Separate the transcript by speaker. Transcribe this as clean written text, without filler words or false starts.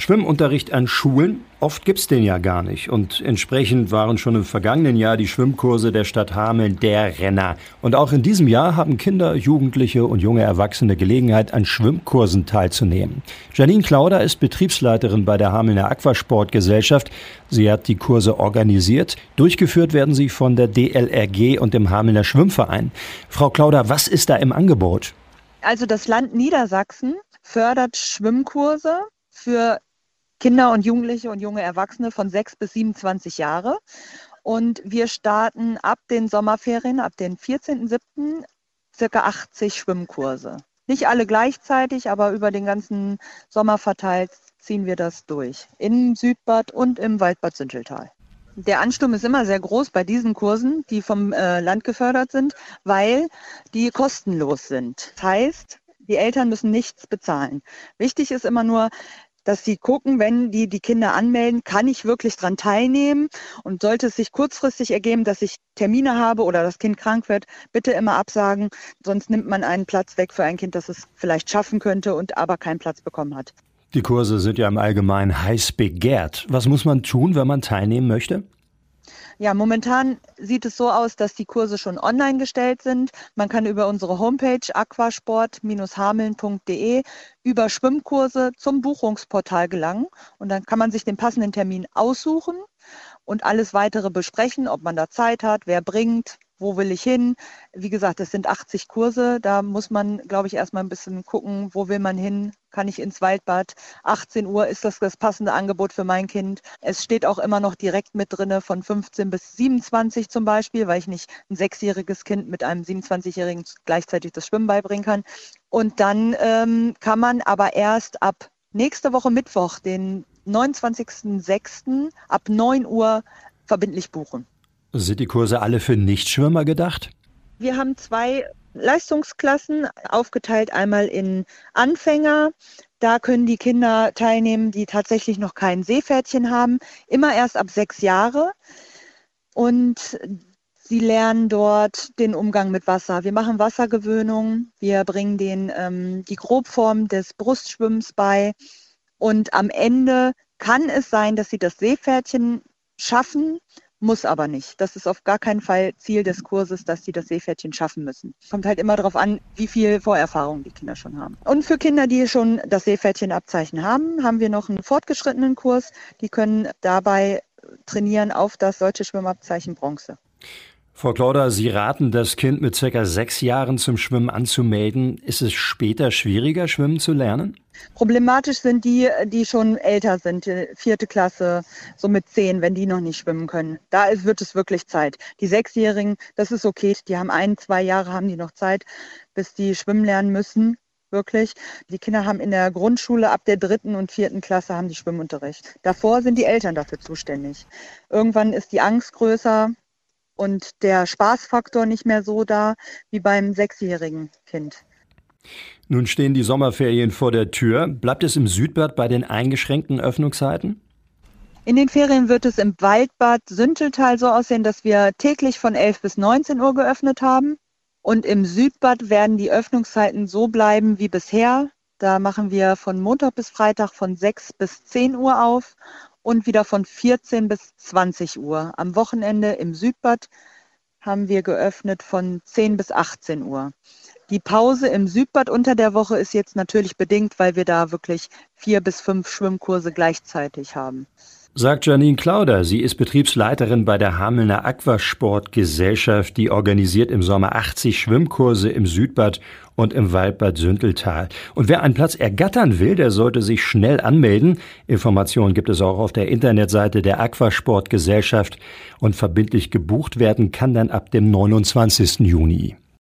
Speaker 1: Schwimmunterricht an Schulen, oft gibt's den ja gar nicht. Und entsprechend waren schon im vergangenen Jahr die Schwimmkurse der Stadt Hameln der Renner. Und auch in diesem Jahr haben Kinder, Jugendliche und junge Erwachsene Gelegenheit, an Schwimmkursen teilzunehmen. Janine Klauder ist Betriebsleiterin bei der Hamelner Aquasportgesellschaft. Sie hat die Kurse organisiert. Durchgeführt werden sie von der DLRG und dem Hamelner Schwimmverein. Frau Klauder, was ist da im Angebot?
Speaker 2: Also das Land Niedersachsen fördert Schwimmkurse für Kinder und Jugendliche und junge Erwachsene von 6 bis 27 Jahre. Und wir starten ab den Sommerferien, ab den 14.07. circa 80 Schwimmkurse. Nicht alle gleichzeitig, aber über den ganzen Sommer verteilt ziehen wir das durch. Im Südbad und im Waldbad Sünteltal. Der Ansturm ist immer sehr groß bei diesen Kursen, die vom Land gefördert sind, weil die kostenlos sind. Das heißt, die Eltern müssen nichts bezahlen. Wichtig ist immer nur, dass sie gucken, wenn die Kinder anmelden, kann ich wirklich dran teilnehmen? Und sollte es sich kurzfristig ergeben, dass ich Termine habe oder das Kind krank wird, bitte immer absagen. Sonst nimmt man einen Platz weg für ein Kind, das es vielleicht schaffen könnte und aber keinen Platz bekommen hat.
Speaker 1: Die Kurse sind ja im Allgemeinen heiß begehrt. Was muss man tun, wenn man teilnehmen möchte?
Speaker 2: Ja, momentan sieht es so aus, dass die Kurse schon online gestellt sind. Man kann über unsere Homepage aquasport-hameln.de über Schwimmkurse zum Buchungsportal gelangen. Und dann kann man sich den passenden Termin aussuchen und alles weitere besprechen, ob man da Zeit hat, wer bringt, wo will ich hin. Wie gesagt, es sind 80 Kurse. Da muss man, glaube ich, erstmal ein bisschen gucken, wo will man hin. Kann ich ins Waldbad? 18 Uhr ist das passende Angebot für mein Kind. Es steht auch immer noch direkt mit drinne von 15 bis 27 zum Beispiel, weil ich nicht ein 6-jähriges Kind mit einem 27-Jährigen gleichzeitig das Schwimmen beibringen kann. Und dann kann man aber erst ab nächste Woche Mittwoch, den 29.06. ab 9 Uhr verbindlich buchen.
Speaker 1: Sind die Kurse alle für Nichtschwimmer gedacht?
Speaker 2: Wir haben 2 Leistungsklassen aufgeteilt, einmal in Anfänger. Da können die Kinder teilnehmen, die tatsächlich noch kein Seepferdchen haben, immer erst ab 6 Jahre. Und sie lernen dort den Umgang mit Wasser. Wir machen Wassergewöhnung, wir bringen denen die Grobform des Brustschwimmens bei. Und am Ende kann es sein, dass sie das Seepferdchen schaffen, muss aber nicht. Das ist auf gar keinen Fall Ziel des Kurses, dass sie das Seepferdchen schaffen müssen. Kommt halt immer darauf an, wie viel Vorerfahrung die Kinder schon haben. Und für Kinder, die schon das Seepferdchenabzeichen haben, haben wir noch einen fortgeschrittenen Kurs. Die können dabei trainieren auf das Deutsche Schwimmabzeichen Bronze.
Speaker 1: Frau Klauder, Sie raten das Kind mit ca. 6 Jahren zum Schwimmen anzumelden. Ist es später schwieriger, schwimmen zu lernen?
Speaker 2: Problematisch sind die, die schon älter sind, 4. Klasse, so mit 10, wenn die noch nicht schwimmen können. Da wird es wirklich Zeit. Die 6-Jährigen, das ist okay, die haben 1-2 Jahre, haben die noch Zeit, bis die schwimmen lernen müssen. Wirklich. Die Kinder haben in der Grundschule ab der 3. und 4. Klasse haben die Schwimmunterricht. Davor sind die Eltern dafür zuständig. Irgendwann ist die Angst größer und der Spaßfaktor nicht mehr so da wie beim 6-jährigen Kind.
Speaker 1: Nun stehen die Sommerferien vor der Tür. Bleibt es im Südbad bei den eingeschränkten Öffnungszeiten?
Speaker 2: In den Ferien wird es im Waldbad Sünteltal so aussehen, dass wir täglich von 11 bis 19 Uhr geöffnet haben. Und im Südbad werden die Öffnungszeiten so bleiben wie bisher. Da machen wir von Montag bis Freitag von 6 bis 10 Uhr auf und wieder von 14 bis 20 Uhr. Am Wochenende im Südbad haben wir geöffnet von 10 bis 18 Uhr. Die Pause im Südbad unter der Woche ist jetzt natürlich bedingt, weil wir da wirklich 4 bis 5 Schwimmkurse gleichzeitig haben.
Speaker 1: Sagt Janine Klauder. Sie ist Betriebsleiterin bei der Hamelner Aquasportgesellschaft. Die organisiert im Sommer 80 Schwimmkurse im Südbad und im Waldbad Sünteltal. Und wer einen Platz ergattern will, der sollte sich schnell anmelden. Informationen gibt es auch auf der Internetseite der Aquasportgesellschaft. Und verbindlich gebucht werden kann dann ab dem 29. Juni.